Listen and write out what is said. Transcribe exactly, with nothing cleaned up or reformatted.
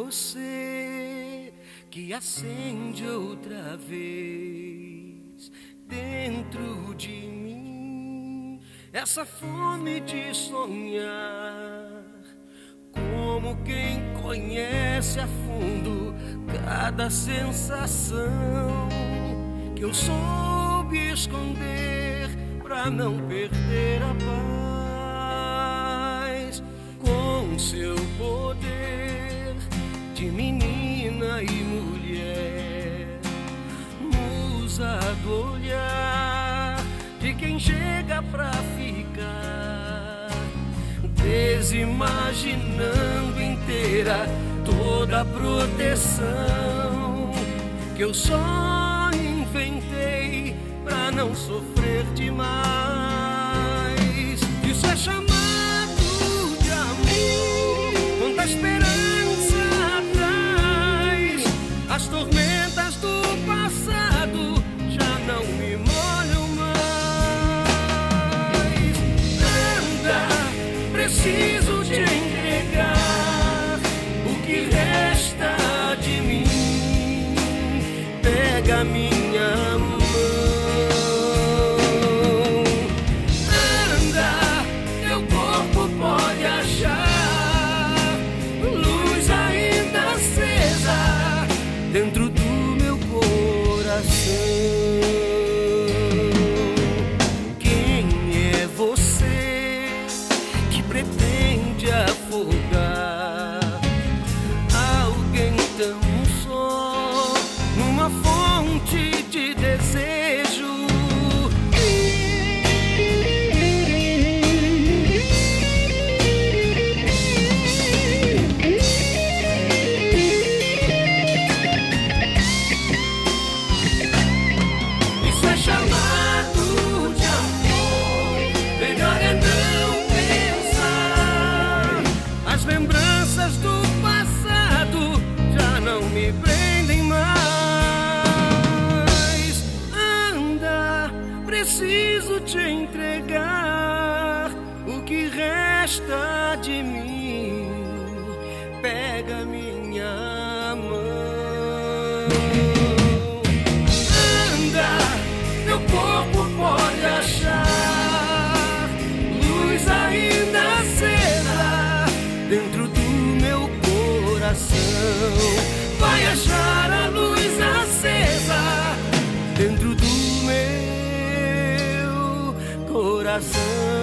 você que acende outra vez dentro de mim essa fome de sonhar, como quem conhece a fundo cada sensação que eu soube esconder pra não perder a paz. Com seu poder de menina e mulher, musa do olhar de quem chega pra ficar, desimaginando inteira toda a proteção que eu só inventei pra não sofrer demais. Isso é chamado de amor, quanta esperança traz. As tormentas do passado já não me molham mais. Anda, preciso te entregar o que resta de mim. Pega minha mão. Anda, teu corpo pode achar luz ainda acesa dentro do meu coração. Quem é você que pretende afogar alguém tão só numa fonte de desejo? Isso é chamado de amor, melhor é não pensar. As lembranças do passado já não me prendem mais. Anda, preciso te entregar o que resta de mim. Pega minha mão. Anda, teu corpo pode achar luz ainda acesa dentro do meu coração. Vai achar a luz acesa dentro do meu coração.